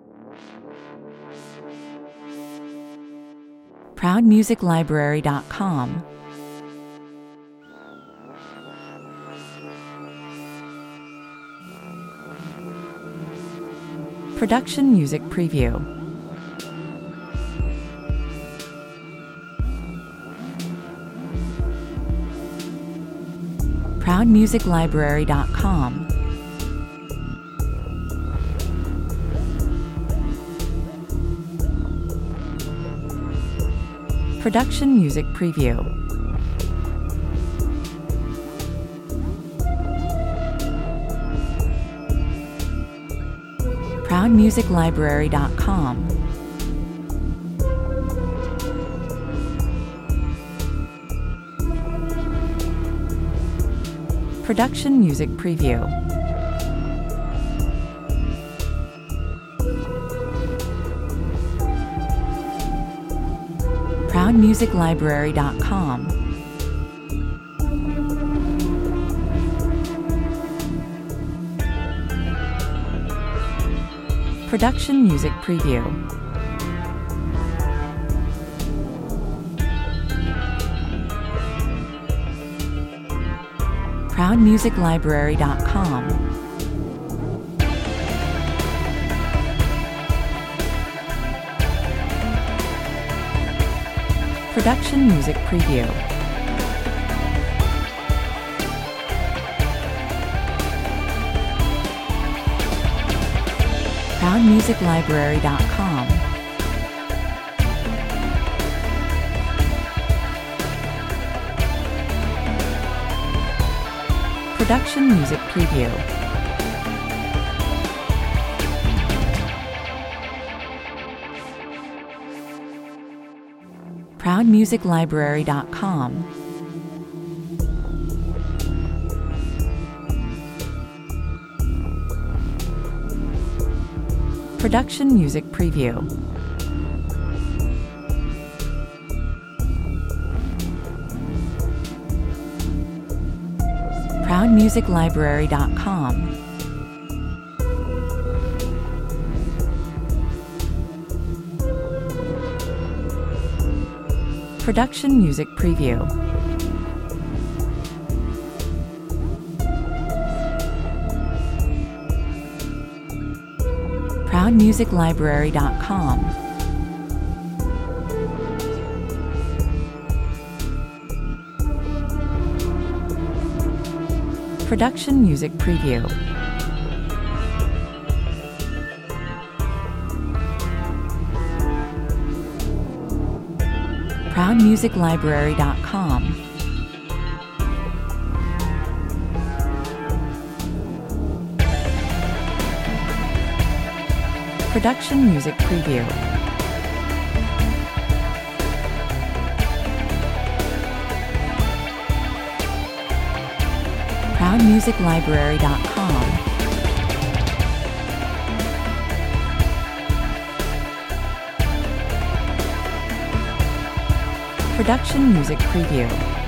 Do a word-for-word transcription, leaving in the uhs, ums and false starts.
proud music library dot com, Production Music Preview, proud music library dot com, Production Music Preview, proud music library dot com, Production Music Preview, proud music library dot com, Production Music Preview, proud music library dot com, Production Music Preview, proud music library dot com, Production Music Preview, proud music library dot com, Production Music Preview, proud music library dot com, Production Music Preview, proud music library dot com, Production Music Preview, proud music library dot com, Production Music Preview, proud music library dot com, Production Music Preview.